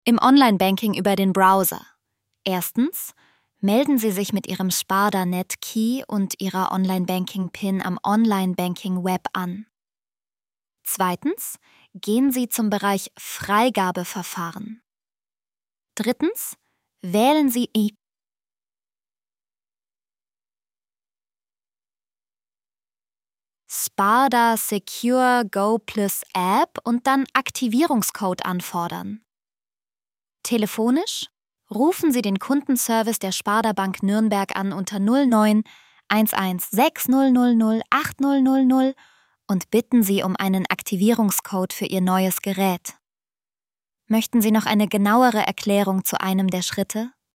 Im Online-Banking über den Browser. Erstens, melden Sie sich mit Ihrem Sparda-Net-Key und Ihrer Online-Banking-PIN am Online-Banking-Web an. Zweitens, gehen Sie zum Bereich Freigabeverfahren. Drittens, wählen Sie Sparda Secure Go Plus App und dann Aktivierungscode anfordern. Telefonisch rufen Sie den Kundenservice der Sparda Bank Nürnberg an unter 09 11 6000 8000 und bitten Sie um einen Aktivierungscode für Ihr neues Gerät. Möchten Sie noch eine genauere Erklärung zu einem der Schritte?